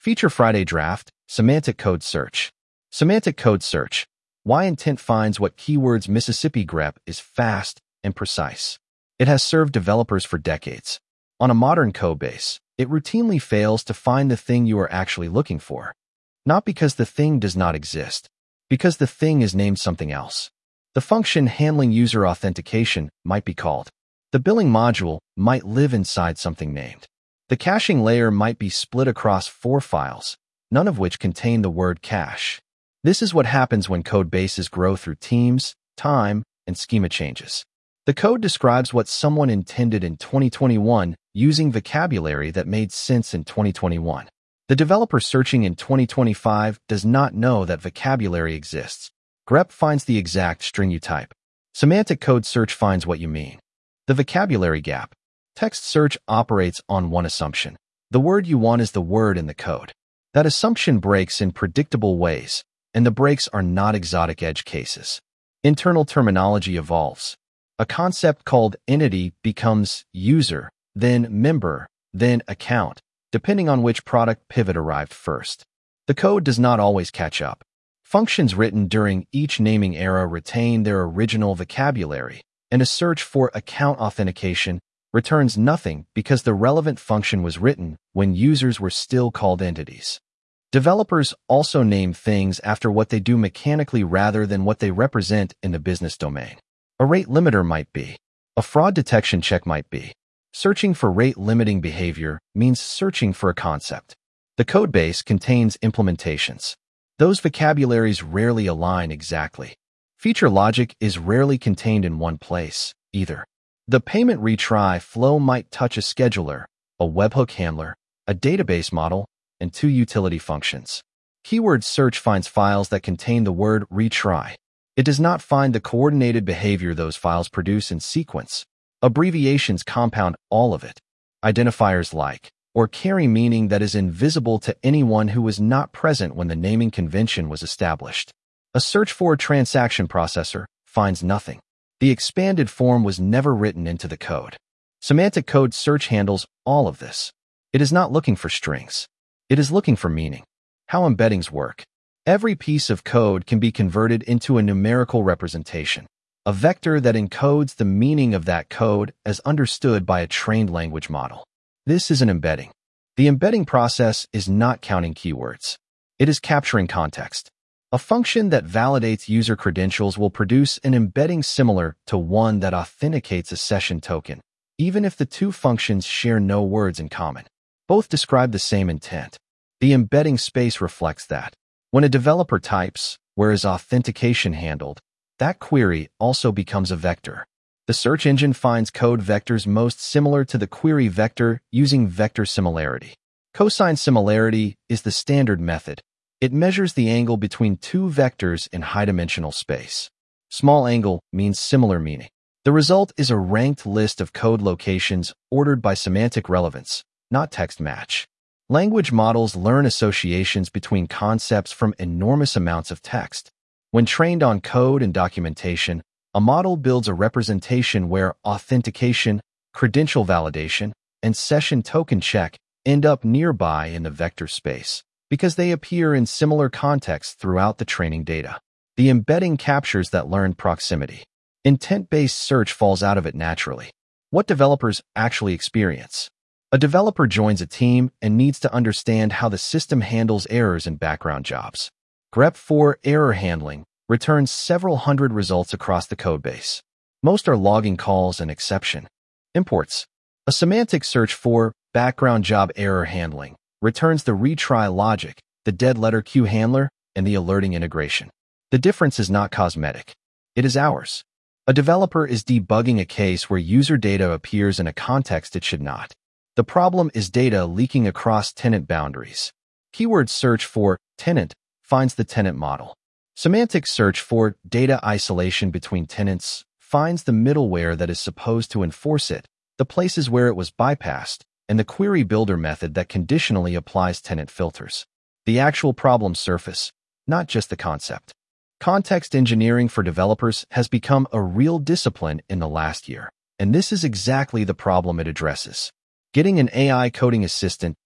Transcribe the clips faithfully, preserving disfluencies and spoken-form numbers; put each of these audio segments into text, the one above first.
Feature Friday Draft, Semantic Code Search. Semantic Code Search. Why Intent finds what keywords Mississippi grep is fast and precise. It has served developers for decades. On a modern code base, it routinely fails to find the thing you are actually looking for. Not because the thing does not exist, because the thing is named something else. The function handling user authentication might be called. The billing module might live inside something named. The caching layer might be split across four files, none of which contain the word cache. This is what happens when code bases grow through teams, time, and schema changes. The code describes what someone intended in twenty twenty-one using vocabulary that made sense in twenty twenty-one. The developer searching in twenty twenty-five does not know that vocabulary exists. grep finds the exact string you type. Semantic Code Search finds what you mean. The vocabulary gap. Text search operates on one assumption. The word you want is the word in the code. That assumption breaks in predictable ways, and the breaks are not exotic edge cases. Internal terminology evolves. A concept called entity becomes user, then member, then account, depending on which product pivot arrived first. The code does not always catch up. Functions written during each naming era retain their original vocabulary, and a search for account authentication returns nothing because the relevant function was written when users were still called entities. Developers also name things after what they do mechanically rather than what they represent in the business domain. A rate limiter might be. A fraud detection check might be. Searching for rate-limiting behavior means searching for a concept. The codebase contains implementations. Those vocabularies rarely align exactly. Feature logic is rarely contained in one place, either. The payment retry flow might touch a scheduler, a webhook handler, a database model, and two utility functions. Keyword search finds files that contain the word retry. It does not find the coordinated behavior those files produce in sequence. Abbreviations compound all of it. Identifiers like, or carry meaning that is invisible to anyone who was not present when the naming convention was established. A search for a transaction processor finds nothing. The expanded form was never written into the code. Semantic Code Search handles all of this. It is not looking for strings. It is looking for meaning. How embeddings work. Every piece of code can be converted into a numerical representation, a vector that encodes the meaning of that code as understood by a trained language model. This is an embedding. The embedding process is not counting keywords. It is capturing context. A function that validates user credentials will produce an embedding similar to one that authenticates a session token, even if the two functions share no words in common. Both describe the same intent. The embedding space reflects that. When a developer types, where is authentication handled, that query also becomes a vector. The search engine finds code vectors most similar to the query vector using vector similarity. Cosine similarity is the standard method. It measures the angle between two vectors in high-dimensional space. Small angle means similar meaning. The result is a ranked list of code locations ordered by semantic relevance, not text match. Language models learn associations between concepts from enormous amounts of text. When trained on code and documentation, a model builds a representation where authentication, credential validation, and session token check end up nearby in the vector space, because they appear in similar contexts throughout the training data. The embedding captures that learned proximity. Intent-based search falls out of it naturally. What developers actually experience. A developer joins a team and needs to understand how the system handles errors in background jobs. grep for error handling returns several hundred results across the codebase. Most are logging calls and exception. Imports. A semantic search for background job error handling returns the retry logic, the dead letter queue handler, and the alerting integration. The difference is not cosmetic. It is ours. A developer is debugging a case where user data appears in a context it should not. The problem is data leaking across tenant boundaries. Keyword search for tenant finds the tenant model. Semantic search for data isolation between tenants finds the middleware that is supposed to enforce it, the places where it was bypassed, and the query builder method that conditionally applies tenant filters. The actual problem surface, not just the concept. Context engineering for developers has become a real discipline in the last year, and this is exactly the problem it addresses. Getting an A I coding assistant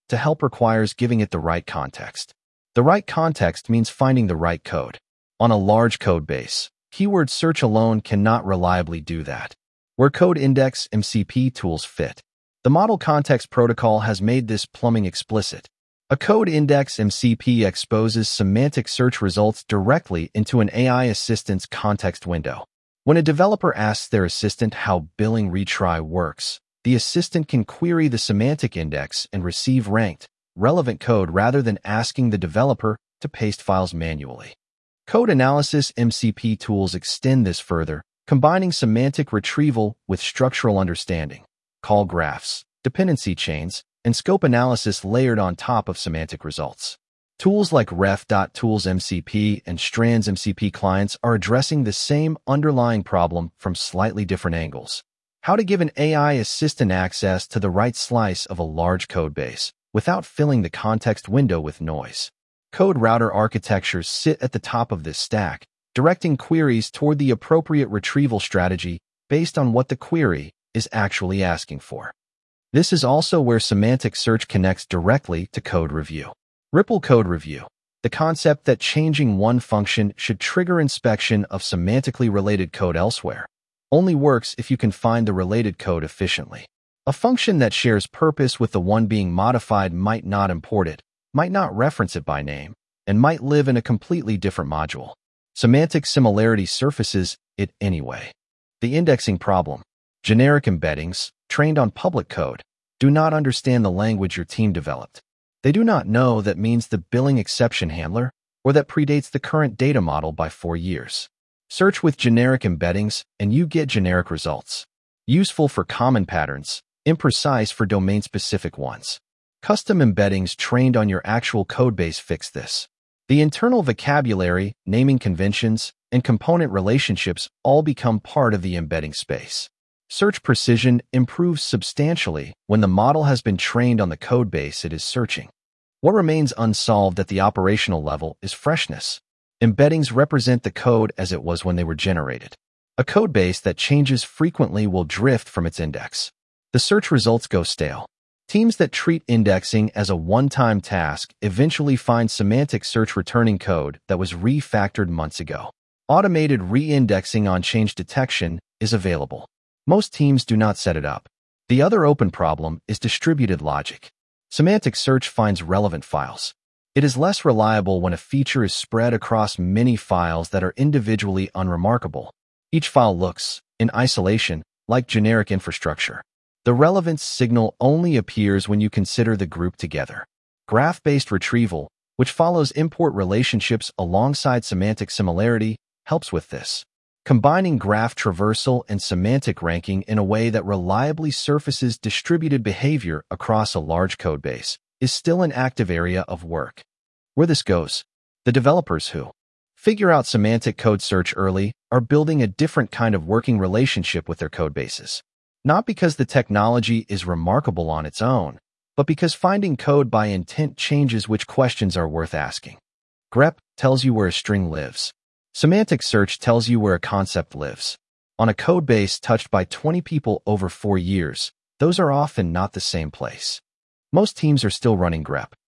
to help requires giving it the right context. The right context means finding the right code. On a large code base, keyword search alone cannot reliably do that. Where Code Index M C P tools fit. The Model Context Protocol has made this plumbing explicit. A Code Index M C P exposes semantic search results directly into an A I assistant's context window. When a developer asks their assistant how billing retry works, the assistant can query the semantic index and receive ranked, relevant code rather than asking the developer to paste files manually. Code Analysis M C P tools extend this further, combining semantic retrieval with structural understanding, call graphs, dependency chains, and scope analysis layered on top of semantic results. Tools like ref dot tools M C P and Strands M C P clients are addressing the same underlying problem from slightly different angles. How to give an A I assistant access to the right slice of a large code base without filling the context window with noise. Code router architectures sit at the top of this stack, directing queries toward the appropriate retrieval strategy based on what the query is actually asking for. This is also where semantic search connects directly to code review. Ripple code review. The concept that changing one function should trigger inspection of semantically related code elsewhere only works if you can find the related code efficiently. A function that shares purpose with the one being modified might not import it, might not reference it by name, and might live in a completely different module. Semantic similarity surfaces it anyway. The indexing problem. Generic embeddings, trained on public code, do not understand the language your team developed. They do not know that means the billing exception handler, or that predates the current data model by four years. Search with generic embeddings, and you get generic results. Useful for common patterns, imprecise for domain-specific ones. Custom embeddings trained on your actual codebase fix this. The internal vocabulary, naming conventions, and component relationships all become part of the embedding space. Search precision improves substantially when the model has been trained on the codebase it is searching. What remains unsolved at the operational level is freshness. Embeddings represent the code as it was when they were generated. A codebase that changes frequently will drift from its index. The search results go stale. Teams that treat indexing as a one-time task eventually find semantic search returning code that was refactored months ago. Automated re-indexing on change detection is available. Most teams do not set it up. The other open problem is distributed logic. Semantic search finds relevant files. It is less reliable when a feature is spread across many files that are individually unremarkable. Each file looks, in isolation, like generic infrastructure. The relevance signal only appears when you consider the group together. Graph-based retrieval, which follows import relationships alongside semantic similarity, helps with this. Combining graph traversal and semantic ranking in a way that reliably surfaces distributed behavior across a large codebase is still an active area of work. Where this goes, the developers who figure out semantic code search early are building a different kind of working relationship with their codebases. Not because the technology is remarkable on its own, but because finding code by intent changes which questions are worth asking. grep tells you where a string lives. Semantic search tells you where a concept lives. On a codebase touched by twenty people over four years, those are often not the same place. Most teams are still running grep.